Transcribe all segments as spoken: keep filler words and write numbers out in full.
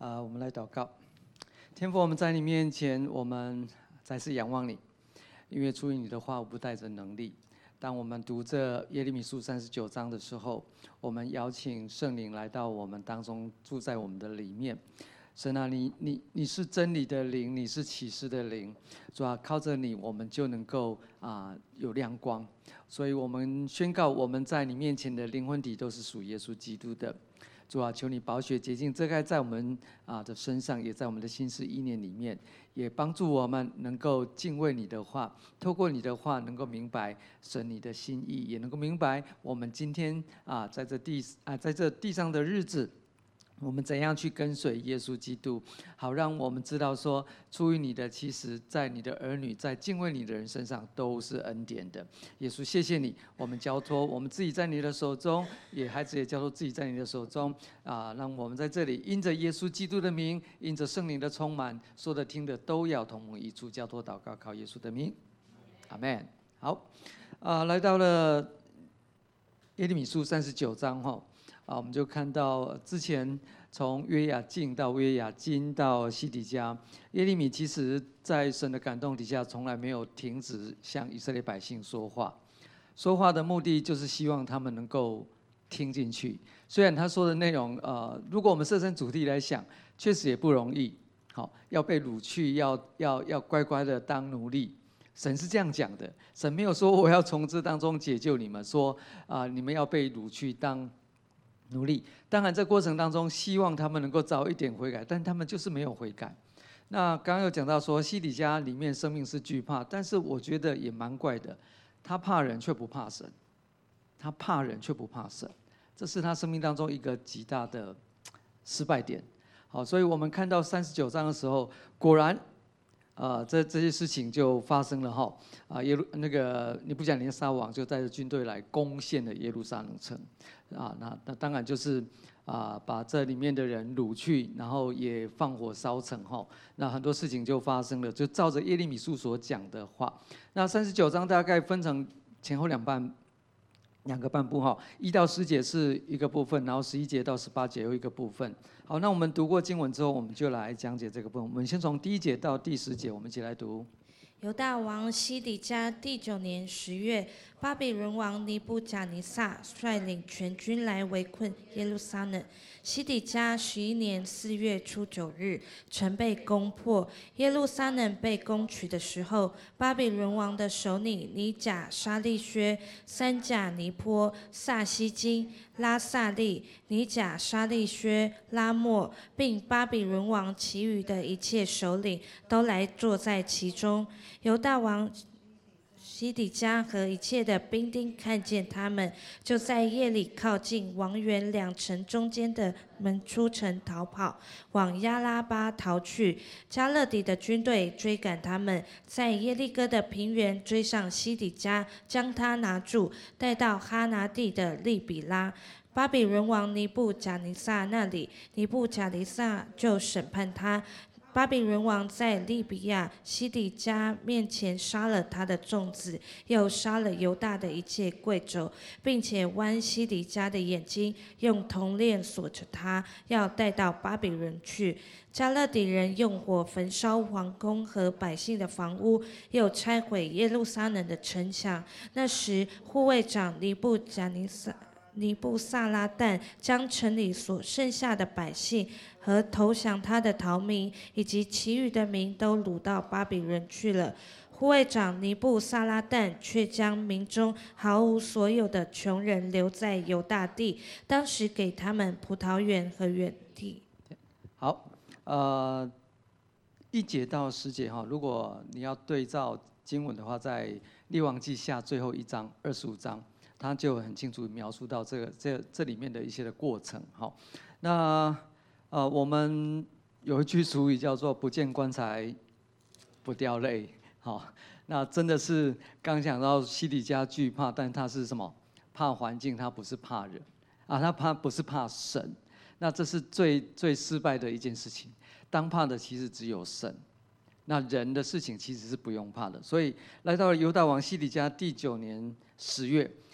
啊、我们来祷告。天父，我们在你面前，我们再次仰望你，因为出于你的话，我不带着能力。当我们读这耶利米书三十九章的时候，我们邀请圣灵来到我们当中，住在我们的里面。神啊，你你你是真理的灵，你是启示的灵，主啊，靠着你，我们就能够啊、有亮光。所以我们宣告，我们在你面前的灵魂体都是属耶稣基督的。主啊，求你宝血洁净遮盖在我们啊的身上，也在我们的心思意念里面，也帮助我们能够敬畏你的话，透过你的话能够明白神你的心意，也能够明白我们今天啊在这地啊在这地上的日子，我们怎样去跟随耶稣基督，好让我们知道说，出于你的，其实在你的儿女，在敬畏你的人身上都是恩典的。耶稣，谢谢你，我们交托我们自己在你的手中，也孩子也交托自己在你的手中啊！让我们在这里因着耶稣基督的名，因着圣灵的充满，说的听的都要同盟一处，交托祷告，靠耶稣的名，阿们。好，啊，来到了耶利米书三十九章哈。啊，我们就看到之前从约雅敬到约雅斤到西底家，耶利米其实在神的感动底下，从来没有停止向以色列百姓说话。说话的目的就是希望他们能够听进去。虽然他说的内容，呃，如果我们设身处地来想，确实也不容易。好，要被掳去，要要要乖乖的当奴隶。神是这样讲的，神没有说我要从这当中解救你们，说啊、呃，你们要被掳去当奴隶。当然，这过程当中，希望他们能够早一点悔改，但他们就是没有悔改。那刚刚有讲到说，西底家里面生命是惧怕，但是我觉得也蛮怪的，他怕人却不怕神，他怕人却不怕神，这是他生命当中一个极大的失败点。好，所以我们看到三十九章的时候，果然。呃，这这些事情就发生了哈啊，耶路那个尼布甲尼撒王就带着军队来攻陷了耶路撒冷城啊，那那当然就是啊把这里面的人掳去，然后也放火烧城哈，那很多事情就发生了，就照着耶利米书所讲的话。那三十九章大概分成前后两半。两个半部哈，一到十节是一个部分，然后十一节到十八节又一个部分。好，那我们读过经文之后，我们就来讲解这个部分。我们先从第一节到第十节，我们一起来读。 犹大王西底家第九年十月，巴比伦王尼布甲尼撒率领全军来围困耶路撒冷。西底家十一年四月初九日，城被攻破。耶路撒冷被攻取的时候，巴比伦王的首领尼甲沙利薛、三甲尼波、萨西金、拉萨利、尼甲沙利薛、拉莫，并巴比伦王其余的一切首领，都来坐在其中。犹大王西底家和一切的兵丁看见他们，就在夜里靠近王园两城中间的门出城逃跑，往亚拉巴逃去。加勒底的军队追赶他们，在耶利哥的平原追上西底家，将他拿住，带到哈拿地的利比拉。巴比伦王尼布甲尼撒那里，尼布甲尼撒就审判他。巴比伦王在利比亚西底家面前杀了他的众子，又杀了犹大的一切贵胄，并且剜西底家的眼睛，用铜链锁着他，要带到巴比伦去。加勒底人用火焚烧王宫和百姓的房屋，又拆毁耶路撒冷的城墙。那时，护卫长尼布甲尼撒。尼布撒拉旦将城里所剩下的百姓和投降他的逃民，以及其余的民都掳到巴比伦去了。护卫长尼布撒拉旦却将民中毫无所有的穷人留在犹大地，当时给他们葡萄园和园地。 好，呃，一节到十节哈，如果你要对照经文的话，在列王记下最后一章二十五章。他就很清楚描述到这个这这里面的一些的过程。好，那呃我们有一句俗语叫做"不见棺材不掉泪"。好，那真的是刚讲到西底家惧怕，但他是什么？怕环境，他不是怕人啊，他怕不是怕神。那这是最最失败的一件事情。当怕的其实只有神。那人的事情其实是不用怕的。所以来到了犹大王西底家第九年十月。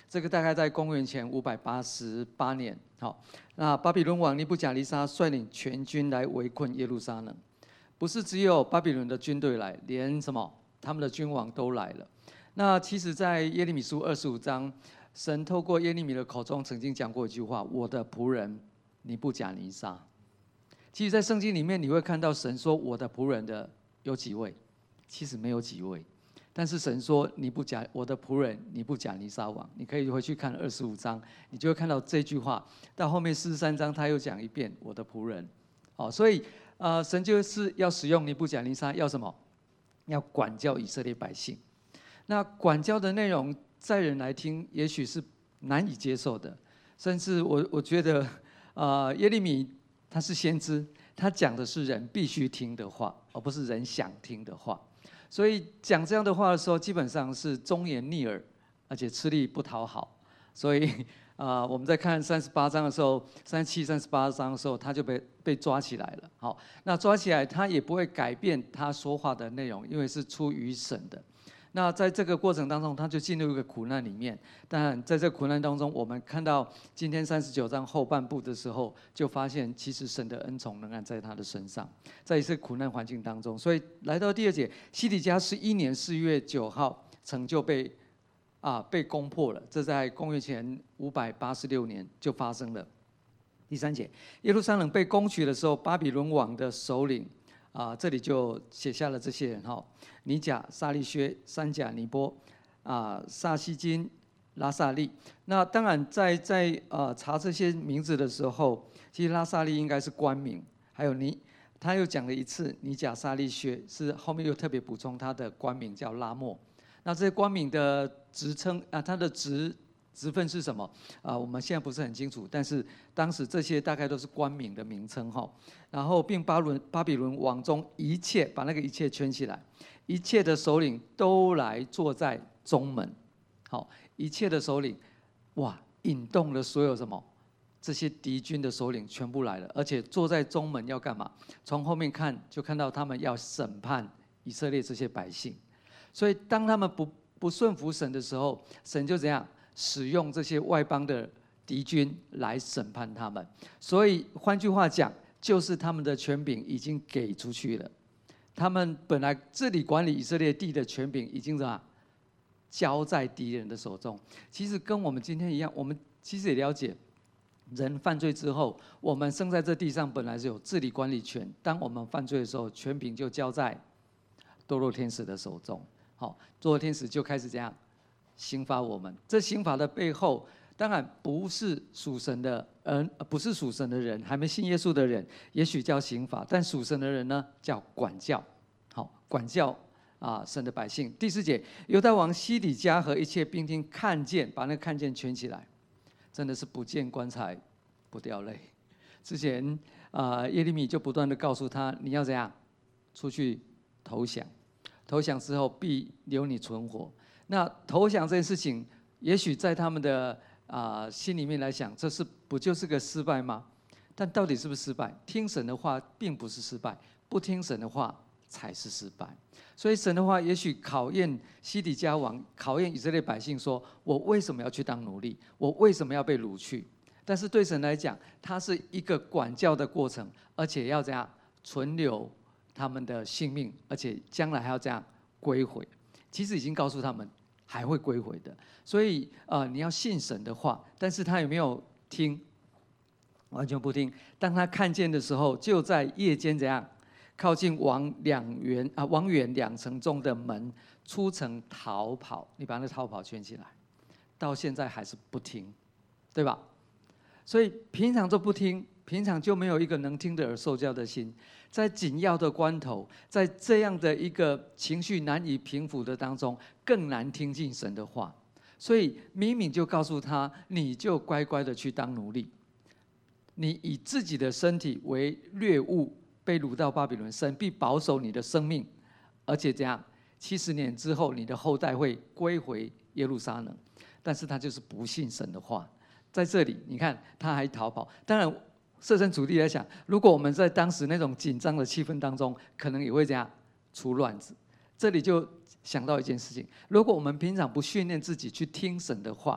这个大概在公元前五百八十八年。好，那巴比伦王尼布甲尼撒率领全军来围困耶路撒冷，不是只有巴比伦的军队来，连什么他们的君王都来了。那其实，在耶利米书二十五章，神透过耶利米的口中曾经讲过一句话：“我的仆人尼布甲尼撒。”其实，在圣经里面你会看到神说“我的仆人”的有几位？其实没有几位。但是神说尼布甲，我的仆人尼布甲尼撒王，你可以回去看二十五章，你就会看到这句话。到后面四十三章他又讲一遍我的仆人。哦，所以呃，神就是要使用尼布甲尼撒，要什么？要管教以色列百姓。那管教的内容，在人来听，也许是难以接受的，甚至我我觉得，呃，耶利米他是先知，他讲的是人必须听的话，而不是人想听的话。所以讲这样的话的时候，基本上是忠言逆耳，而且吃力不讨好。所以啊、呃，我们在看三十八章的时候，三十七、三十八章的时候，他就被被抓起来了。好，那抓起来，他也不会改变他说话的内容，因为是出于神的。那在这个过程当中，他就进入一个苦难里面。当然，在这个苦难当中，我们看到今天三十九章后半部的时候，就发现其实神的恩宠仍然在他的身上，在一次苦难环境当中。所以来到第二节，西底家十一年四月九号，城就被啊被攻破了。这在公元前五百八十六年就发生了。第三节，耶路撒冷被攻取的时候，巴比伦王的首领。啊，这里就写下了这些人哈：尼甲、撒利薛、三甲、尼波、啊、撒西金、拉萨利。那当然在，在在呃查这些名字的时候，其实拉萨利应该是官名，还有尼，他又讲了一次尼甲、撒利薛，是后面又特别补充他的官名叫拉莫。那这些官名的职称啊，他的职。职分是什么啊？我们现在不是很清楚，但是当时这些大概都是官名的名称哈。然后并巴伦巴比伦王中一切，把那个一切圈起来，一切的首领都来坐在中门。好，一切的首领，哇，引动了所有什么？这些敌军的首领全部来了，而且坐在中门要干嘛？从后面看就看到他们要审判以色列这些百姓。所以当他们不不顺服神的时候，神就怎样？使用这些外邦的敌军来审判他们，所以换句话讲，就是他们的权柄已经给出去了。他们本来治理管理以色列地的权柄已经怎么交在敌人的手中。其实跟我们今天一样，我们其实也了解，人犯罪之后，我们生在这地上本来是有治理管理权，当我们犯罪的时候，权柄就交在堕落天使的手中。好，堕落天使就开始这样。刑罚我们，这刑罚的背后，当然不是属神的，呃，不是属神的人，还没信耶稣的人，也许叫刑罚，但属神的人呢，叫管教，好，管教啊，神的百姓。第四节，犹大王西底家和一切兵丁看见，把那看见圈起来，真的是不见棺材不掉泪。之前啊，耶利米就不断的告诉他，你要怎样出去投降，投降之后必留你存活。那投降这件事情，也许在他们的啊、呃、心里面来想，这是不就是个失败吗？但到底是不是失败？听神的话并不是失败，不听神的话才是失败。所以神的话也许考验西底家王，考验以色列百姓说，我为什么要去当奴隶？我为什么要被掳去？但是对神来讲，它是一个管教的过程，而且要这样存留他们的性命，而且将来还要这样归回。其实已经告诉他们。还会归回的，所以呃，你要信神的话，但是他有没有听？完全不听。当他看见的时候，就在夜间怎样，靠近王两园啊王园两城中的门，出城逃跑。你把那逃跑圈起来，到现在还是不听，对吧？所以平常都不听，平常就没有一个能听的耳受教的心。在紧要的关头，在这样的一个情绪难以平复的当中，更难听进神的话。所以明明就告诉他，你就乖乖的去当奴隶，你以自己的身体为掠物，被掳到巴比伦，神必保守你的生命，而且这样七十年之后，你的后代会归回耶路撒冷。但是他就是不信神的话，在这里你看他还逃跑。当然设身处地来想，如果我们在当时那种紧张的气氛当中，可能也会这样出乱子。这里就想到一件事情，如果我们平常不训练自己去听神的话，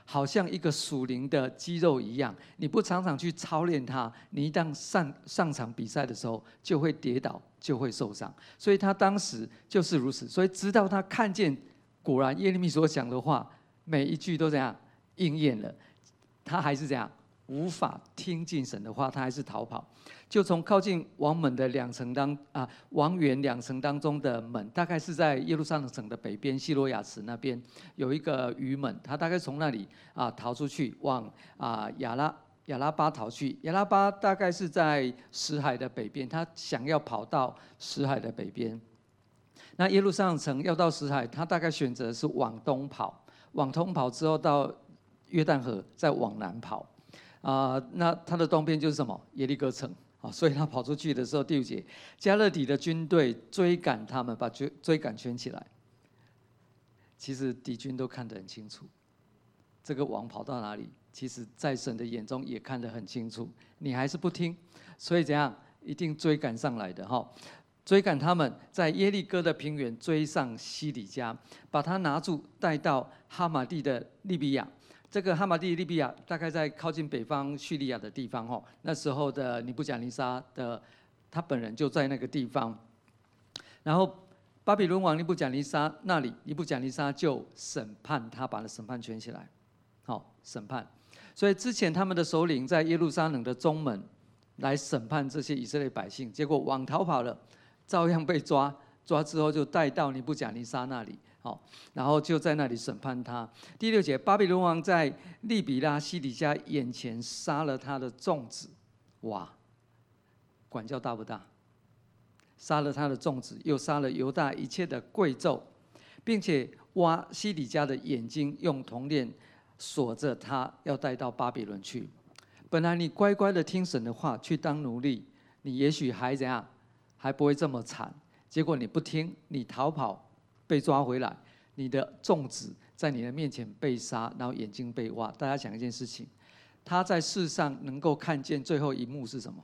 好像一个属灵的肌肉一样，你不常常去操练它，你一旦上上场比赛的时候，就会跌倒，就会受伤。所以他当时就是如此。所以直到他看见，果然耶利米所讲的话，每一句都这样应验了，他还是这样无法听进神的话，他还是逃跑。就从靠近王门的两城当啊王园两城当中的门，大概是在耶路撒冷城的北边西罗亚池那边有一个鱼门，他大概从那里啊逃出去，往啊亚拉亚拉巴逃去。亚拉巴大概是在死海的北边，他想要跑到死海的北边。那耶路撒冷城要到死海，他大概选择是往东跑，往东跑之后到约旦河，再往南跑。啊、呃，那他的东边就是什么？耶利哥城。啊，所以他跑出去的时候，第五节，加勒底的军队追赶他们，把追追赶圈起来。其实敌军都看得很清楚，这个王跑到哪里，其实在神的眼中也看得很清楚。你还是不听，所以怎样，一定追赶上来的哈。追赶他们，在耶利哥的平原追上西底家，把他拿住，带到哈马地的利比亚。这个哈马地利比亚大概在靠近北方叙利亚的地方哦，那时候的尼布甲尼撒的他本人就在那个地方，然后巴比伦王尼布甲尼撒那里，尼布甲尼撒就审判他，把他审判圈起来，好审判。所以之前他们的首领在耶路撒冷的中门来审判这些以色列百姓，结果往逃跑了，照样被抓，抓之后就带到尼布甲尼撒那里。好，然后就在那里审判他。第六节，巴比伦王在利比拉西底家眼前杀了他的众子，哇，管教大不大？杀了他的众子，又杀了犹大一切的贵胄，并且挖西底家的眼睛，用铜链锁着他，要带到巴比伦去。本来你乖乖的听神的话，去当奴隶，你也许还怎样，还不会这么惨。结果你不听，你逃跑。被抓回来，你的众子在你的面前被杀，然后眼睛被挖。大家想一件事情，他在世上能够看见最后一幕是什么？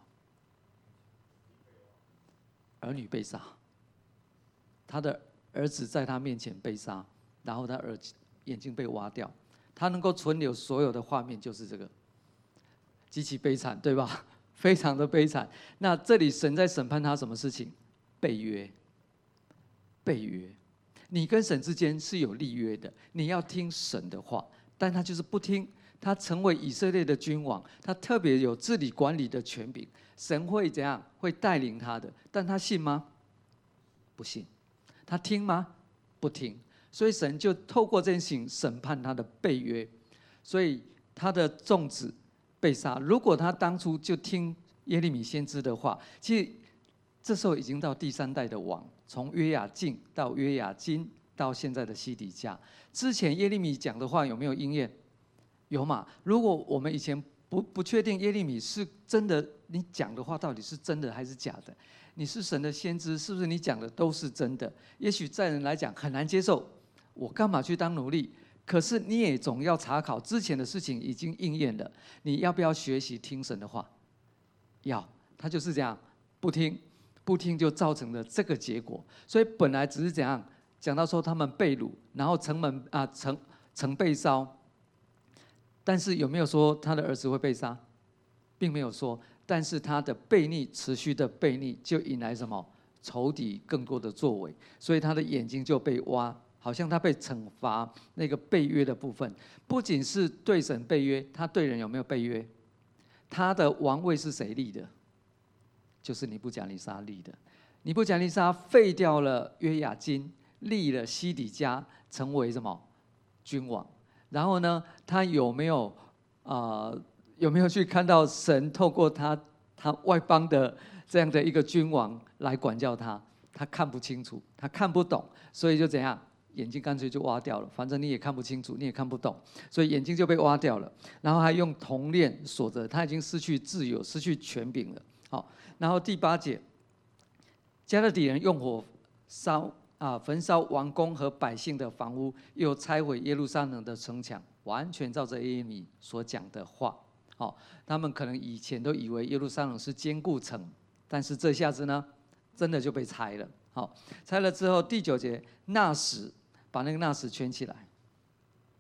儿女被杀，他的儿子在他面前被杀，然后他儿子眼睛被挖掉，他能够存留所有的画面就是这个，极其悲惨，对吧？非常的悲惨。那这里神在审判他什么事情？背约，背约。你跟神之间是有立约的，你要听神的话，但他就是不听。他成为以色列的君王，他特别有治理管理的权柄，神会怎样？会带领他的，但他信吗？不信。他听吗？不听。所以神就透过这件事情审判他的背约，所以他的众子被杀。如果他当初就听耶利米先知的话，其实这时候已经到第三代的王。从约雅敬到约雅金，到现在的西底家，之前耶利米讲的话有没有应验？有嘛？如果我们以前不不确定耶利米是真的，你讲的话到底是真的还是假的？你是神的先知，是不是你讲的都是真的？也许在人来讲很难接受，我干嘛去当奴隶？可是你也总要查考之前的事情已经应验了，你要不要学习听神的话？要，他就是这样，不听。不听就造成了这个结果，所以本来只是怎样讲到说他们被掳，然后城门啊城城被烧，但是有没有说他的儿子会被杀？并没有说，但是他的悖逆持续的悖逆，就引来什么仇敌更多的作为，所以他的眼睛就被挖，好像他被惩罚那个背约的部分，不仅是对神背约，他对人有没有背约？他的王位是谁立的？就是尼布甲尼撒立的。尼布甲尼撒废掉了约雅金，立了西底家，成为什么君王？然后呢，他有没有啊、呃？有没有去看到神透过他他外邦的这样的一个君王来管教他？他看不清楚，他看不懂，所以就怎样？眼睛干脆就挖掉了，反正你也看不清楚，你也看不懂，所以眼睛就被挖掉了。然后还用铜链锁着，他已经失去自由，失去权柄了。好。然后第八节，加勒底人用火烧啊，焚烧王宫和百姓的房屋，又拆毁耶路撒冷的城墙，完全照着耶利米所讲的话。好、哦，他们可能以前都以为耶路撒冷是坚固城，但是这下子呢，真的就被拆了。好、哦，拆了之后，第九节，那时把那个那时圈起来。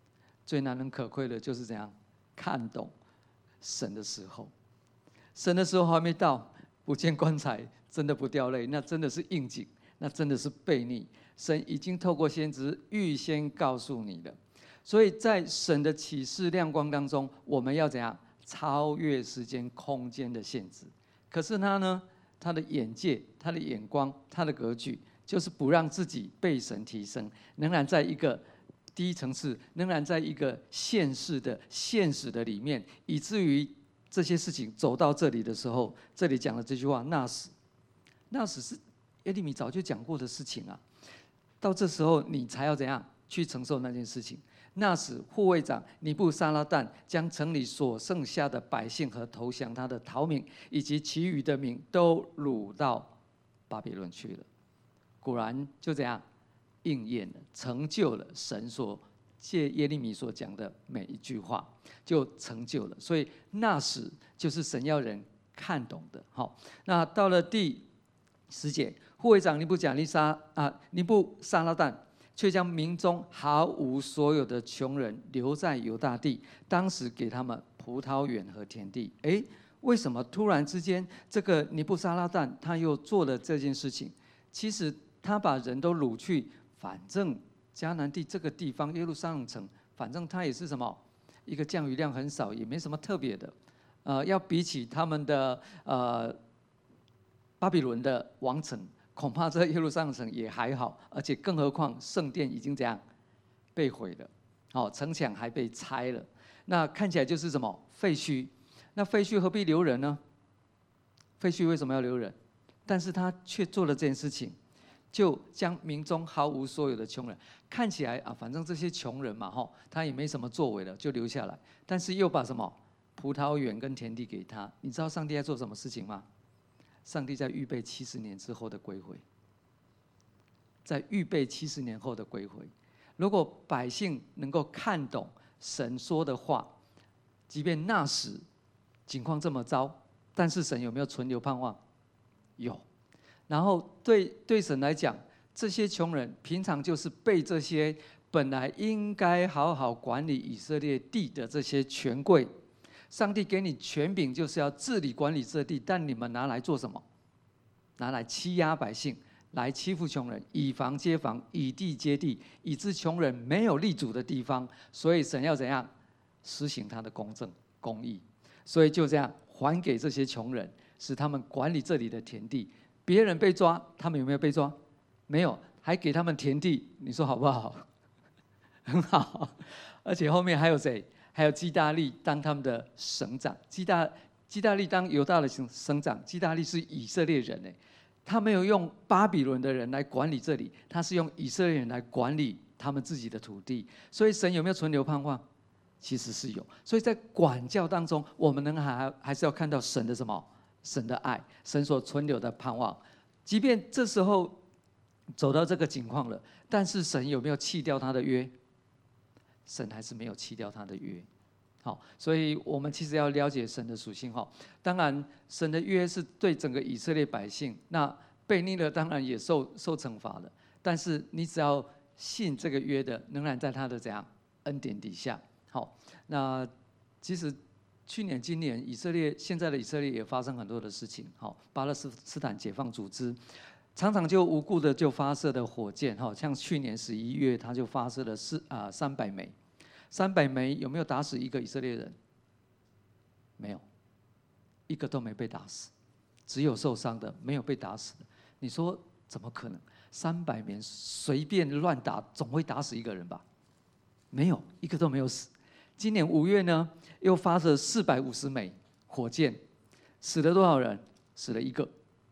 最难能可贵的就是怎样看懂神的时候。神的时候还没到，不见棺材真的不掉泪，那真的是应景，那真的是悖逆。神已经透过先知预先告诉你了，所以在神的启示亮光当中，我们要怎样超越时间空间的限制？可是他呢，他的眼界、他的眼光、他的格局，就是不让自己被神提升，仍然在一个低层次，仍然在一个现实的现实的里面，以至于这些事情走到这里的时候，这里讲的这句话，那时，那时是耶利米早就讲过的事情啊。到这时候，你才要怎样去承受那件事情？那时，护卫长尼布撒拉旦将城里所剩下的百姓和投降他的逃民，以及其余的民，都掳到巴比伦去了。果然就这样应验了，成就了神所借耶利米所讲的每一句话，就成就了。所以那时就是神要人看懂的。好，那到了第十节，护卫长尼布甲尼撒啊尼布撒拉旦却将民中毫无所有的穷人留在犹大地，当时给他们葡萄园和田地。哎，为什么突然之间这个尼布撒拉旦他又做了这件事情？其实他把人都掳去，反正迦南地这个地方耶路撒冷城，反正它也是什么一个降雨量很少，也没什么特别的。呃，要比起他们的呃巴比伦的王城，恐怕这耶路撒冷城也还好，而且更何况圣殿已经怎样被毁了，哦，城墙还被拆了，那看起来就是什么废墟。那废墟何必留人呢？废墟为什么要留人？但是他却做了这件事情，就将民中毫无所有的穷人，看起来啊，反正这些穷人嘛，吼，他也没什么作为了，就留下来。但是又把什么葡萄园跟田地给他。你知道上帝在做什么事情吗？上帝在预备七十年之后的归回，在预备七十年后的归回。如果百姓能够看懂神说的话，即便那时情况这么糟，但是神有没有存留盼望？有。然后对对神来讲，这些穷人平常就是被这些本来应该好好管理以色列地的这些权贵，上帝给你权柄，就是要治理管理这地，但你们拿来做什么？拿来欺压百姓，来欺负穷人，以房接房，以地接地，以致穷人没有立足的地方。所以神要怎样施行他的公正公义？所以就这样还给这些穷人，使他们管理这里的田地。别人被抓，他们有没有被抓？没有，还给他们田地，你说好不好？很好。而且后面还有谁？还有基大利当他们的省长。基大基大利当犹大的省长，基大利是以色列人，他没有用巴比伦的人来管理这里，他是用以色列人来管理他们自己的土地。所以神有没有存留盼望？其实是有。所以在管教当中，我们能还还是要看到神的什么？神的爱，神所存留的盼望。即便这时候走到这个境况了，但是神有没有弃掉他的约？神还是没有弃掉他的约。好，所以我们其实要了解神的属性。当然神的约是对整个以色列百姓，那悖逆了当然也受受惩罚的，但是你只要信这个约的，仍然在他的怎样恩典底下。好，那其实去年今年以色列现在的以色列也发生很多的事情。好，巴勒斯坦解放组织常常就无故的就发射的火箭，像去年十一月他就发射了四啊三百枚，三百枚有没有打死一个以色列人？没有，一个都没被打死，只有受伤的，没有被打死的。你说怎么可能？三百枚随便乱打，总会打死一个人吧？没有，一个都没有死。今年五月呢，又发射四百五十枚火箭，死了多少人？死了一个。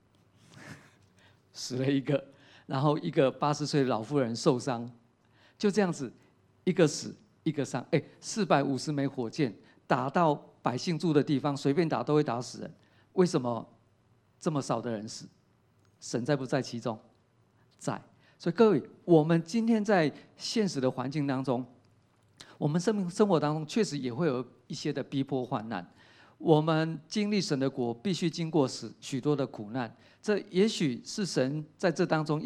死了一个，然后一个八十岁的老妇人受伤，就这样子，一个死一个伤。哎，四百五十枚火箭打到百姓住的地方，随便打都会打死人。为什么这么少的人死？神在不在其中？在。所以各位，我们今天在现实的环境当中，我们生命生活当中确实也会有一些的逼迫患难。我们经历神的国，必须经过许许多的苦难。这也许是神在这当中要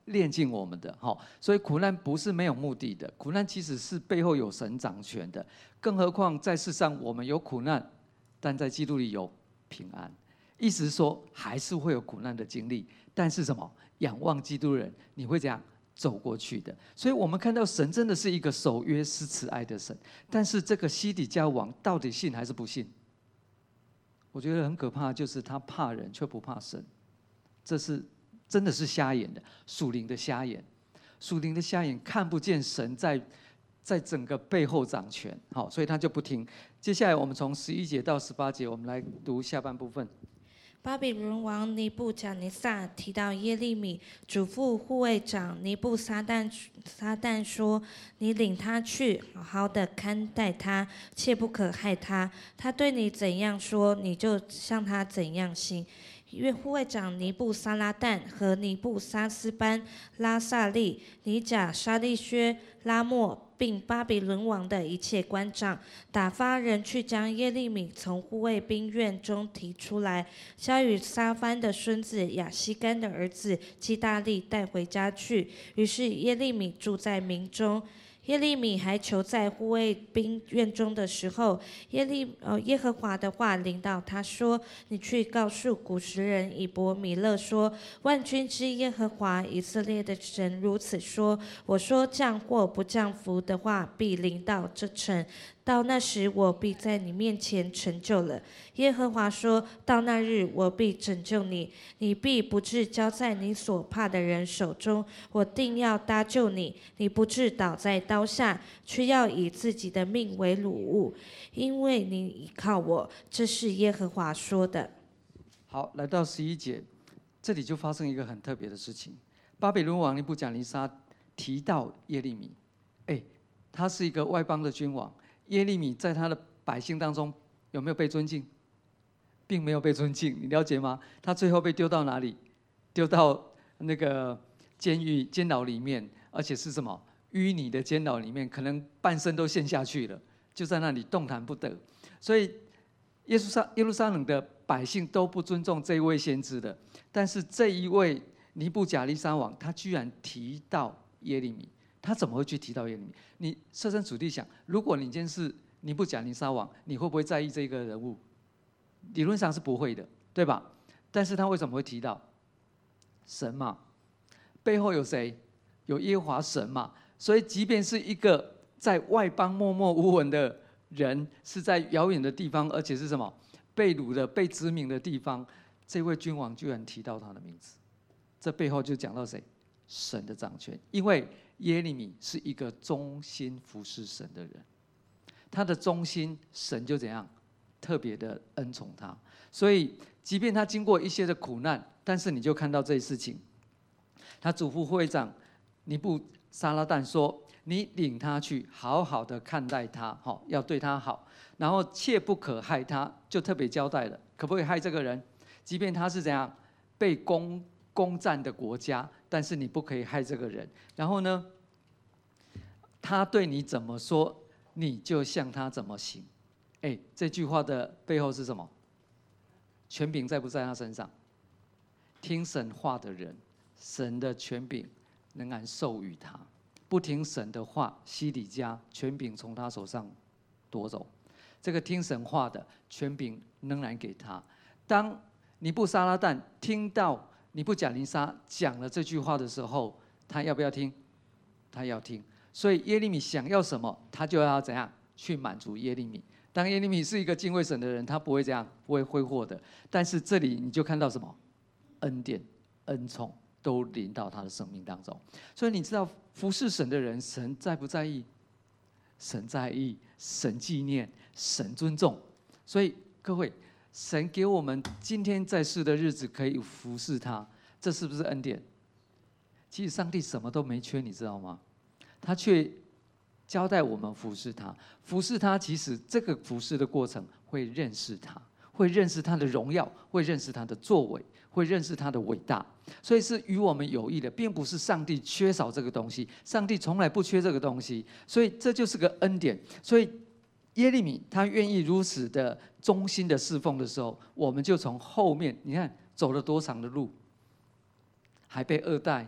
炼净我们的。好，所以苦难不是没有目的的，苦难其实是背后有神掌权的。更何况在世上我们有苦难，但在基督里有平安。意思是说，还是会有苦难的经历，但是什么？仰望基督的人，你会这样走过去的。所以我们看到神真的是一个守约施慈爱的神。但是这个西底家王到底信还是不信？我觉得很可怕，就是他怕人却不怕神，这是真的是瞎眼的，属灵的瞎眼，属灵的瞎眼看不见神在在整个背后掌权。好，所以他就不听。接下来我们从十一节到十八节，我们来读下半部分。 巴比伦王尼布甲尼撒提到耶利米，嘱咐护卫长尼布撒旦撒旦说：“你领他去，好好的看待他，切不可害他。他对你怎样说，你就向他怎样行。”因为护卫长尼布撒拉旦和尼布撒斯班、拉萨利、尼甲沙利薛、拉莫，并巴比伦王的一切官长，打发人去将耶利米从护卫兵院中提出来，交与撒番的孙子亚西干的儿子基大利带回家去。于是耶利米住在民中。耶利米还囚在护卫兵院中的时候，耶利呃耶和华的话临到他说：“你去告诉古时人以伯米勒说，万军之耶和华以色列的神如此说：我说降祸不降福的话，必临到这城。到那时，我必在你面前成就了。耶和华说：到那日，我必拯救你，你必不致交在你所怕的人手中。我定要搭救你，你不致倒在刀下，却要以自己的命为掳物，因为你倚靠我。这是耶和华说的。” 好，来到十一节，这里就发生一个很特别的事情。巴比伦王尼布甲尼撒提到耶利米，哎，他是一个外邦的君王。耶利米在他的百姓当中有没有被尊敬？并没有被尊敬，你了解吗？他最后被丢到哪里？丢到那个监狱监牢里面，而且是什么淤泥的监牢里面，可能半身都陷下去了，就在那里动弹不得。所以耶路撒耶路撒冷的百姓都不尊重这一位先知的，但是这一位尼布甲尼撒王，他居然提到耶利米。他怎么会去提到耶利米？你设身处地想，如果你今天是尼布甲尼撒王，你会不会在意这个人物？理论上是不会的，对吧？但是他为什么会提到神嘛？背后有谁？有耶和华神嘛？所以即便是一个在外邦默默无闻的人，是在遥远的地方，而且是什么被掳的、被殖民的地方，这位君王居然提到他的名字，这背后就讲到谁？神的掌权。因为耶利米是一个忠心服侍神的人，他的忠心，神就怎样特别的恩宠他。所以，即便他经过一些的苦难，但是你就看到这些事情。他嘱咐会长尼布撒拉旦说：“你领他去，好好的看待他，好，要对他好，然后切不可害他。”就特别交代了，可不可以害这个人？即便他是怎样被攻攻占的国家，但是你不可以害这个人。然后呢，他对你怎么说，你就向他怎么行。哎，这句话的背后是什么？权柄在不在他身上？听神话的人，神的权柄仍然授予他；不听神的话，西底家权柄从他手上夺走。这个听神话的权柄仍然给他。当尼布撒拉旦听到尼布甲尼撒讲了这句话的时候，他要不要听？他要听。所以耶利米想要什么，他就要怎样去满足耶利米。当耶利米是一个敬畏神的人，他不会这样，不会挥霍的。但是这里你就看到什么？恩典、恩宠都临到他的生命当中。所以你知道服侍神的人，神在不在意？神在意，神纪念，神尊重。所以各位，神给我们今天在世的日子可以服侍他，这是不是恩典？其实上帝什么都没缺，你知道吗？他却交代我们服侍他。服侍他，其实这个服侍的过程会认识他，会认识他的荣耀，会认识他的作为，会认识他的伟大。所以是与我们有益的，并不是上帝缺少这个东西，上帝从来不缺这个东西。所以这就是个恩典。所以耶利米他愿意如此的忠心的侍奉的时候，我们就从后面，你看走了多长的路，还被二代，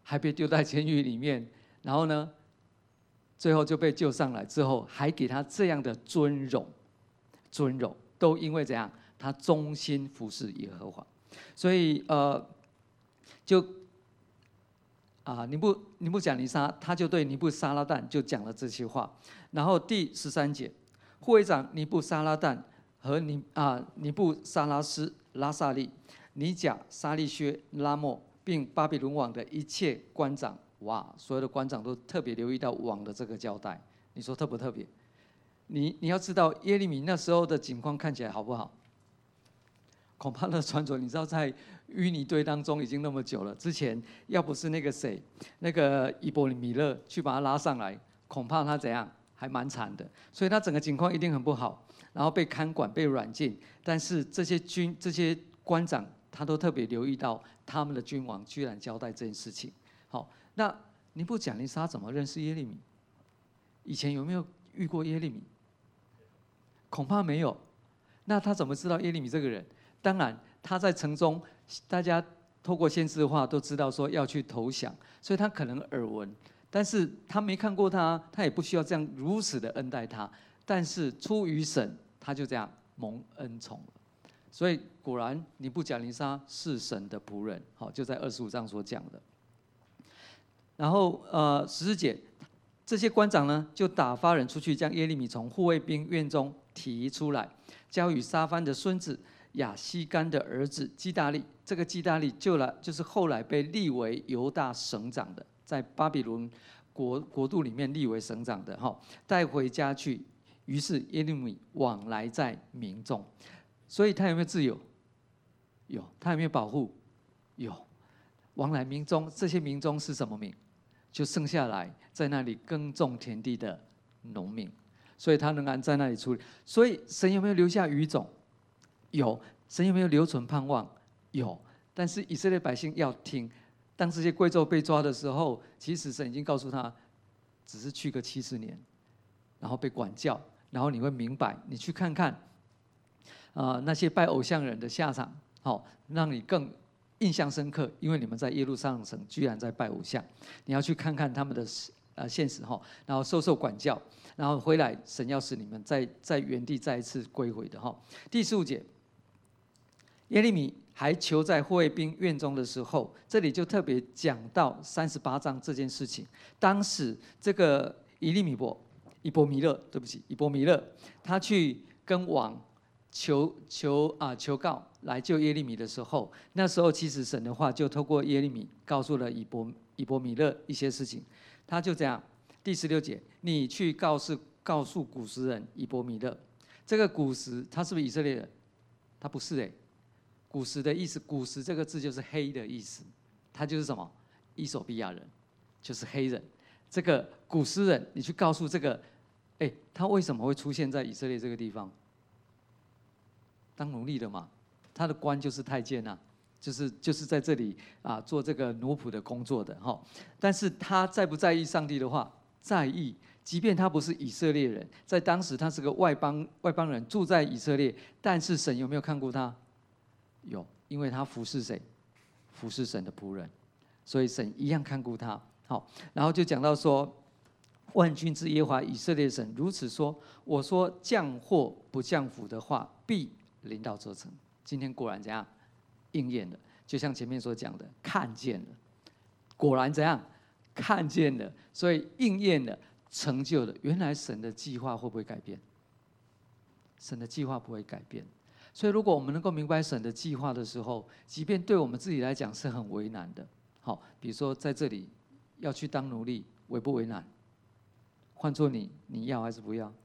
还被丢在监狱里面，然后呢，最后就被救上来之后，还给他这样的尊荣，尊荣都因为怎样？他忠心服侍耶和华，所以呃，就啊尼布尼布甲尼撒他就对尼布撒拉旦就讲了这些话，然后第十三节，护卫长尼布撒拉旦和尼啊尼布撒拉斯拉萨利、尼甲沙利薛拉莫，并巴比伦王的一切官长，哇，所有的官长都特别留意到王的这个交代，你说特不特别？你你要知道耶利米那时候的情况看起来好不好？恐怕那传说，你知道在淤泥堆当中已经那么久了，之前要不是那个谁，那个以伯米勒去把他拉上来，恐怕他怎样还蛮惨的，所以他整个情况一定很不好，然后被看管、被软禁。但是这些军、这些官长，他都特别留意到他们的君王居然交代这件事情。好，那尼布甲尼撒怎么认识耶利米？以前有没有遇过耶利米？恐怕没有。那他怎么知道耶利米这个人？当然，他在城中，大家透过先知的话都知道说要去投降，所以他可能耳闻，但是他没看过他，他也不需要这样如此的恩待他。但是出于神，他就这样蒙恩宠了。所以果然，尼布甲尼撒是神的仆人，好，就在二十五章所讲的。然后呃十四节，这些官长呢就打发人出去，将耶利米从护卫兵院中提出来，交与沙番的孙子亚西干的儿子基大利。这个基大利就来就是后来被立为犹大省长的，在巴比伦国国度里面立为省长的哈，带回家去。于是耶利米往来在民众，所以他有没有自由？有。他有没有保护？有。往来民众，这些民众是什么民？就剩下来在那里耕种田地的农民，所以他仍然在那里处理。所以神有没有留下余种？有。神有没有留存盼望？有。但是以色列百姓要听，当这些贵胄被抓的时候，其实神已经告诉他，只是去个七十年，然后被管教，然后你会明白，你去看看，啊、呃、那些拜偶像人的下场，好、哦，让你更印象深刻，因为你们在耶路撒冷城居然在拜偶像，你要去看看他们的呃现实哈，然后受受管教，然后回来，神要使你们在在原地再一次归回的哈。第十五节，耶利米还囚在护卫兵院中的时候，这里就特别讲到三十八章这件事情。当时这个以利米伯、以伯米勒，对不起，以伯米勒，他去跟王求求啊求告来救耶利米的时候，那时候其实神的话就透过耶利米告诉了以伯以伯米勒一些事情，他就这样，第十六节，你去告诉告诉古时人以伯米勒，这个古时他是不是以色列人？他不是哎、欸。古时的意思，古时这个字就是黑的意思，他就是什么？伊索比亚人，就是黑人。这个古时人，你去告诉这个，哎，他为什么会出现在以色列这个地方？当奴隶的嘛，他的官就是太监啊，就是就是在这里啊做这个奴仆的工作的哈。但是他在不在意上帝的话？在意。即便他不是以色列人，在当时他是个外邦外邦人，住在以色列，但是神有没有看顾他？有，因为他服侍谁？服侍神的仆人，所以神一样看顾他。好，然后就讲到说，万军之耶和华以色列神如此说：我说降祸不降福的话，必临到这城。今天果然怎样应验了？就像前面所讲的，看见了，果然怎样看见了，所以应验了，成就了。原来神的计划会不会改变？神的计划不会改变。所以，如果我们能够明白神的计划的时候，即便对我们自己来讲是很为难的，好，比如说在这里要去当奴隶，为不为难？换作你，你要还是不要？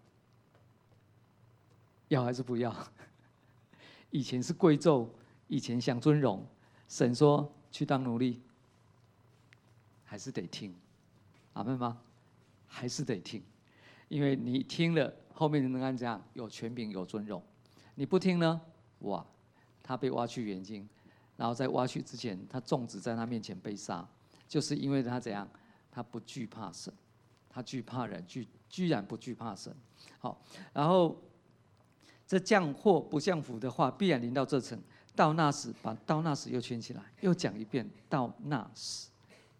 要还是不要？以前是贵胄，以前享尊荣，神说去当奴隶，还是得听，阿们吗？还是得听，因为你听了，后面能按这样有权柄、有尊荣。你不听呢？哇，他被挖去眼睛，然后在挖去之前，他众子在他面前被杀，就是因为他怎样？他不惧怕神，他惧怕人，居居然不惧怕神。好，然后这降祸不降福的话，必然临到这城。到那时，把到那时又圈起来，又讲一遍。到那时，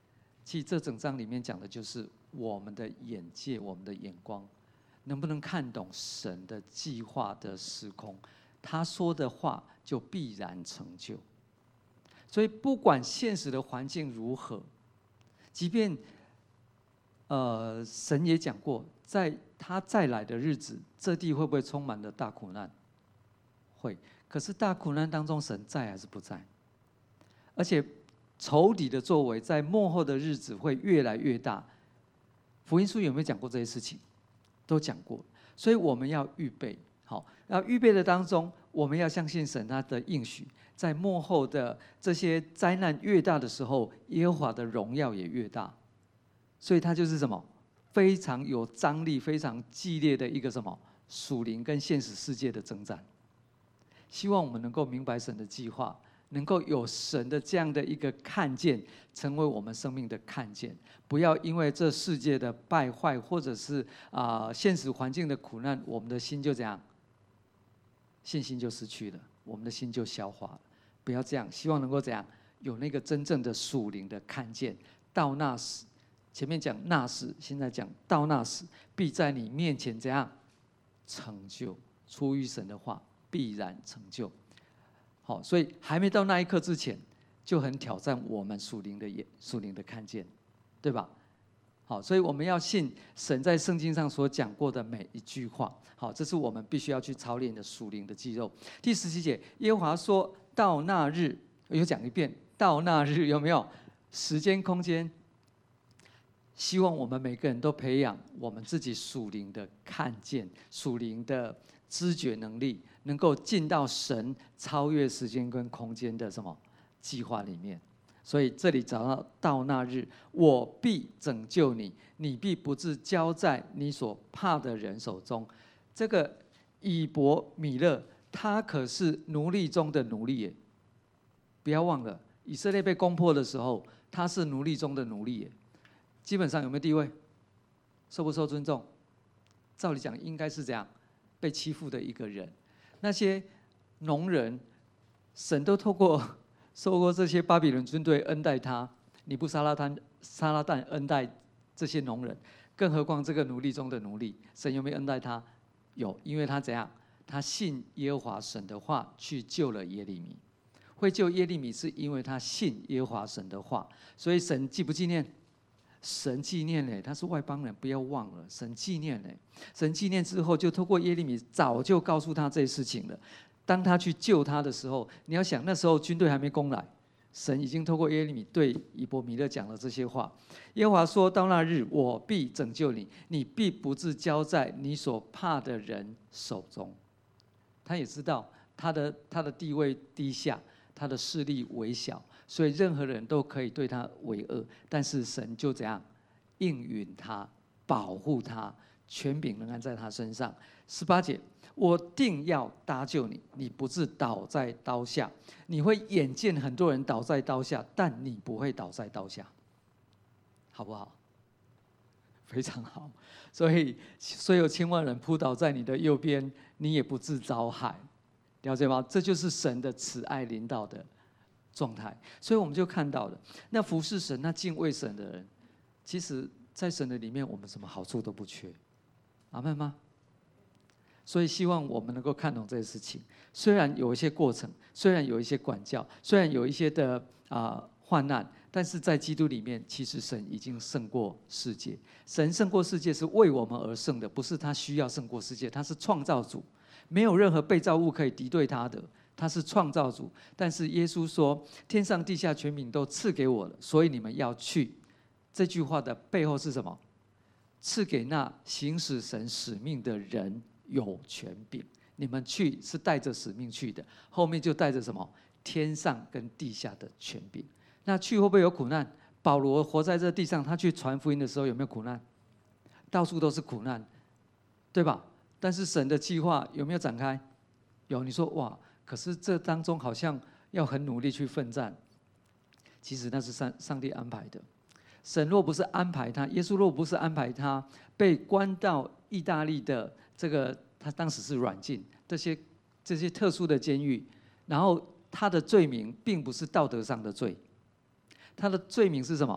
其实这整章里面讲的就是我们的眼界、我们的眼光，能不能看懂神的计划的时空，他说的话就必然成就。所以不管现实的环境如何，即便呃神也讲过，在他再来的日子，这地会不会充满了大苦难？会。可是大苦难当中，神在还是不在？而且仇敌的作为在末后的日子会越来越大。福音书有没有讲过这些事情？都讲过。所以我们要预备好，要预备的当中，我们要相信神他的应许，在末后的这些灾难越大的时候，耶和华的荣耀也越大。所以它就是什么？非常有张力、非常激烈的一个什么属灵跟现实世界的征战。希望我们能够明白神的计划，能够有神的这样的一个看见，成为我们生命的看见。不要因为这世界的败坏，或者是啊、呃、现实环境的苦难，我们的心就这样，信心就失去了，我们的心就消化了。不要这样，希望能够怎样有那个真正的属灵的看见。到那时，前面讲那时，现在讲到那时，必在你面前怎样成就？出于神的话，必然成就。好，所以还没到那一刻之前，就很挑战我们属灵的眼、属灵的看见，对吧？好，所以我们要信神在圣经上所讲过的每一句话。好，这是我们必须要去操练的属灵的肌肉。第十七节，耶和华说到那日，我又讲一遍，到那日有没有时间、空间？希望我们每个人都培养我们自己属灵的看见、属灵的知觉能力，能够进到神超越时间跟空间的什么计划里面。所以这里找到到那日，我必拯救你，你必不致交在你所怕的人手中。这个以伯米勒，他可是奴隶中的奴隶耶！不要忘了，以色列被攻破的时候，他是奴隶中的奴隶耶。基本上有没有地位？受不受尊重？照理讲应该是这样，被欺负的一个人。那些农人，神都透过受过这些巴比伦军队恩待他，尼布撒拉旦撒拉旦恩待这些农人，更何况这个奴隶中的奴隶，神有没有恩待他？有，因为他怎样？他信耶和华神的话，去救了耶利米。会救耶利米，是因为他信耶和华神的话，所以神纪不纪念？神纪念嘞，他是外邦人，不要忘了，神纪念嘞。神纪念之后，就透过耶利米，早就告诉他这些事情了。当他去救他的时候，你要想那时候军队还没攻来，神已经透过耶利米对以伯米勒讲了这些话。耶和华说到那日，我必拯救你，你必不致交在你所怕的人手中。他也知道他的他的地位低下，他的势力微小，所以任何人都可以对他为恶，但是神就怎样应允他，保护他，权柄仍然在他身上。十八节，我定要搭救你，你不致倒在刀下。你会眼见很多人倒在刀下，但你不会倒在刀下，好不好？非常好。所以虽有千万人扑倒在你的右边，你也不致遭害，了解吗？这就是神的慈爱领导的状态。所以我们就看到了，那服侍神、那敬畏神的人，其实在神的里面，我们什么好处都不缺。阿们吗？所以希望我们能够看懂这些事情。虽然有一些过程，虽然有一些管教，虽然有一些的啊、呃、患难，但是在基督里面，其实神已经胜过世界。神胜过世界是为我们而胜的，不是他需要胜过世界，他是创造主，没有任何被造物可以敌对他的。他是创造主，但是耶稣说：“天上地下权柄都赐给我了，所以你们要去。”这句话的背后是什么？赐给那行使神使命的人有权柄。你们去是带着使命去的，后面就带着什么？天上跟地下的权柄。那去会不会有苦难？保罗活在这地上，他去传福音的时候有没有苦难？到处都是苦难，对吧？但是神的计划有没有展开？有。你说哇，可是这当中好像要很努力去奋战。其实那是上上帝安排的。神若不是安排他，耶稣若不是安排他被关到意大利的这个，他当时是软禁这些这些特殊的监狱，然后他的罪名并不是道德上的罪，他的罪名是什么？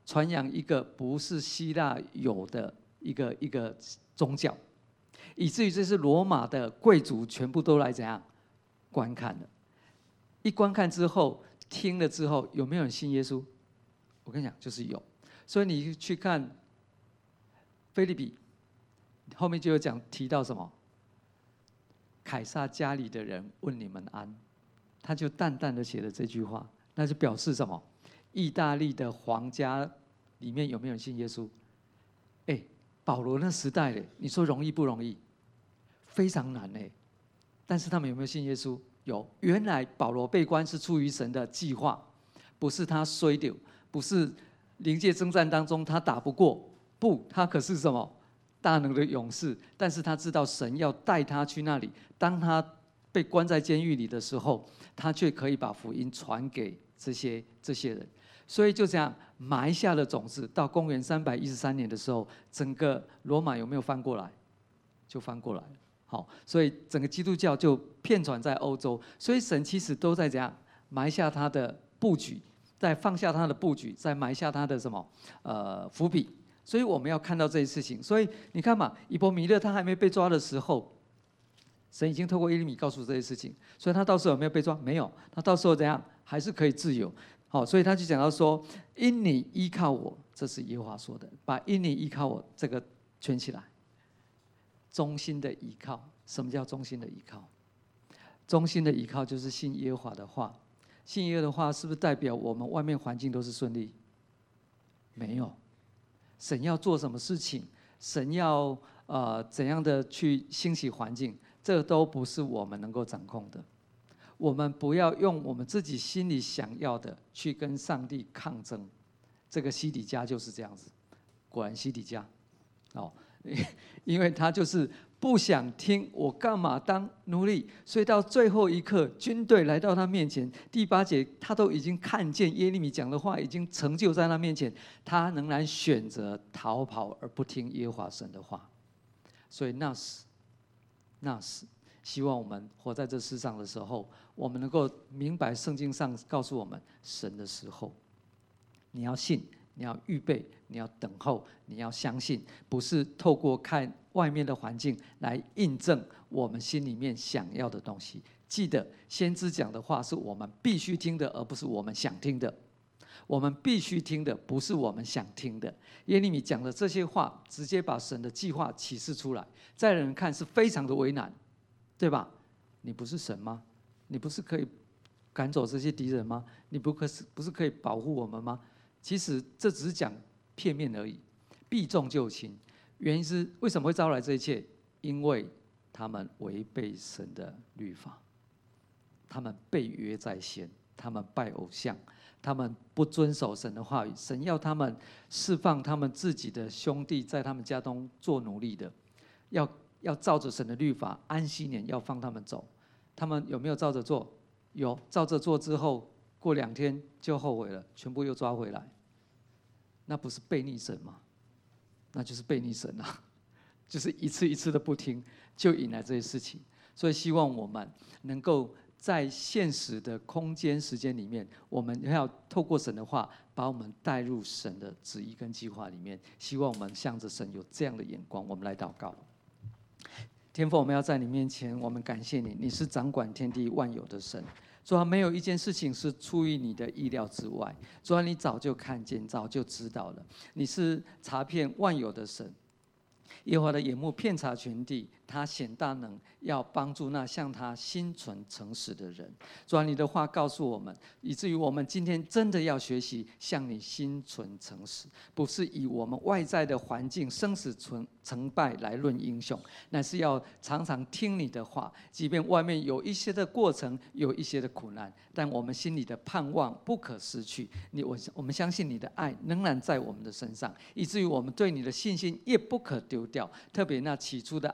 传扬一个不是希腊有的一个一个宗教，以至于这是罗马的贵族全部都来怎样观看了。一观看之后，听了之后，有没有人信耶稣？我跟你讲，就是有。所以你去看腓立比，后面就有讲提到什么？凯撒家里的人问你们安，他就淡淡的写了这句话，那就表示什么？意大利的皇家里面有没有人信耶稣？哎，保罗那时代嘞，你说容易不容易？非常难嘞。但是他们有没有信耶稣？有。原来保罗被关是出于神的计划，不是他衰掉，不是灵界征战当中他打不过，不，他可是什么？大能的勇士。但是他知道神要带他去那里，当他被关在监狱里的时候，他却可以把福音传给这些这些人。所以就这样埋下了种子。到公元三百一十三年的时候，整个罗马有没有翻过来？就翻过来了。好，所以整个基督教就遍传在欧洲。所以神其实都在怎样埋下他的布局，在放下他的布局，在埋下他的什么呃伏笔。所以我们要看到这些事情。所以你看嘛，以伯弥勒他还没被抓的时候，神已经透过耶利米告诉这些事情。所以他到时候有没有被抓？没有。他到时候怎样还是可以自由。好，所以他就讲到说，因你依靠我，这是耶和华说的，把因你依靠我这个圈起来。忠心的依靠，什么叫忠心的依靠？忠心的依靠就是信耶和华的话。信耶和华的话是不是代表我们外面环境都是顺利？没有。神要做什么事情，神要呃怎样的去兴起环境，这都不是我们能够掌控的。我们不要用我们自己心里想要的去跟上帝抗争。这个西底家就是这样子，果然西底家，哦，因为他就是不想听，我干嘛当奴隶？所以到最后一刻，军队来到他面前，第八节他都已经看见耶利米讲的话已经成就在他面前，他仍然选择逃跑而不听耶和华神的话。所以那时，那时。希望我们活在这世上的时候，我们能够明白圣经上告诉我们神的时候。你要信，你要预备，你要等候，你要相信，不是透过看外面的环境来印证我们心里面想要的东西。记得先知讲的话是我们必须听的，而不是我们想听的。我们必须听的，不是我们想听的。耶利米讲的这些话，直接把神的计划启示出来，在人看是非常的为难。对吧？你不是神吗？你不是可以赶走这些敌人吗？你不可是不是可以保护我们吗？其实这只是讲片面而已，避重就轻。原因是为什么会招来这一切？因为他们违背神的律法，他们背约在先，他们拜偶像，他们不遵守神的话语。神要他们释放他们自己的兄弟在他们家中做奴隶的，要。要照着神的律法，安息年要放他们走。他们有没有照着做？有，照着做之后，过两天就后悔了，全部又抓回来。那不是悖逆神吗？那就是悖逆神啊！就是一次一次的不听，就引来这些事情。所以希望我们能够在现实的空间、时间里面，我们要透过神的话，把我们带入神的旨意跟计划里面。希望我们向着神有这样的眼光，我们来祷告。天父，我们要在你面前，我们感谢你，你是掌管天地万有的神。主啊，没有一件事情是出于你的意料之外。主啊，你早就看见，早就知道了。你是查遍万有的神，耶和华的眼目遍察全地，他显大能，要帮助那向他心存诚实的人。主啊，你的话告诉我们，以至于我们今天真的要学习向你心存诚实，不是以我们外在的环境生死成败来论英雄，乃是要常常听你的话，即便外面有一些的过程，有一些的苦难，但我们心里的盼望不可失去。你我我们相信你的爱仍然在我们的身上，以至于我们对你的信心也不可丢掉。特别那起初的爱心，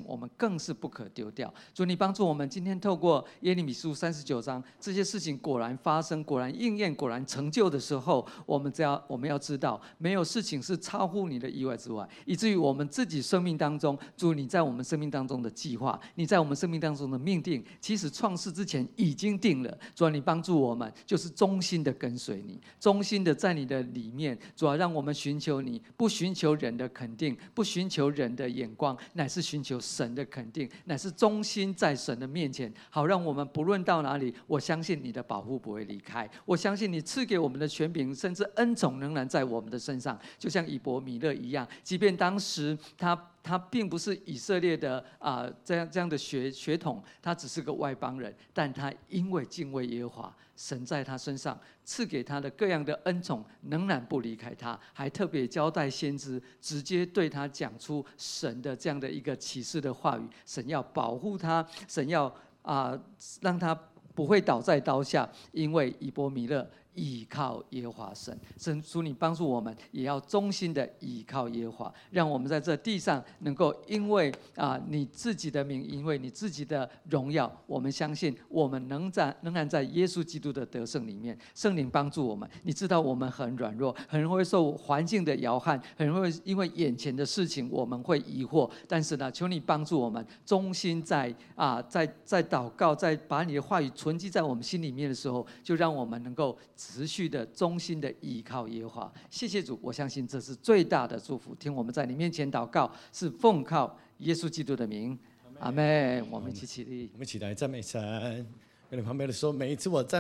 我们更是不可丢掉。主，你帮助我们今天透过耶利米书三十九章，这些事情果然发生，果然应验，果然成就的时候，我们只要我们要知道，没有事情是超乎你的意外之外，以至于我们自己生命当中，主你在我们生命当中的计划，你在我们生命当中的命定，其实创世之前已经定了。主啊，你帮助我们，就是忠心的跟随你，忠心的在你的里面。主啊，让我们寻求你，不寻求人的肯定，不寻求人的眼光，乃是寻求神的肯定，乃是忠心在神的面前，好让我们不论到哪里，我相信你的保护不会离开，我相信你赐给我们的权柄，甚至恩宠仍然在我们的身上，就像以伯米勒一样，即便当时他他并不是以色列的啊、呃、这样这样的血血统，他只是个外邦人，但他因为敬畏耶和华，神在他身上赐给他的各样的恩宠，仍然不离开他，还特别交代先知，直接对他讲出神的这样的一个启示的话语，神要保护他，神要啊、呃、让他不会倒在刀下，因为以伯米勒倚靠耶和华神。神主，你帮助我们，也要忠心的倚靠耶和华，让我们在这地上能够因为啊你自己的名，因为你自己的荣耀，我们相信我们能在仍然在耶稣基督的得胜里面。圣灵帮助我们，你知道我们很软弱，很容易受环境的摇撼，很容易因为眼前的事情我们会疑惑，但是呢，求你帮助我们，忠心在啊在在祷告，在把你的话语存记在我们心里面的时候，就让我们能够持续的忠心的依靠耶和华。谢谢主，我相信这是最大的祝福。听我们在你面前祷告，是奉靠耶稣基督的名，阿们。我们一起起立， 我们一起来赞美神。跟你旁边的说，每一次我赞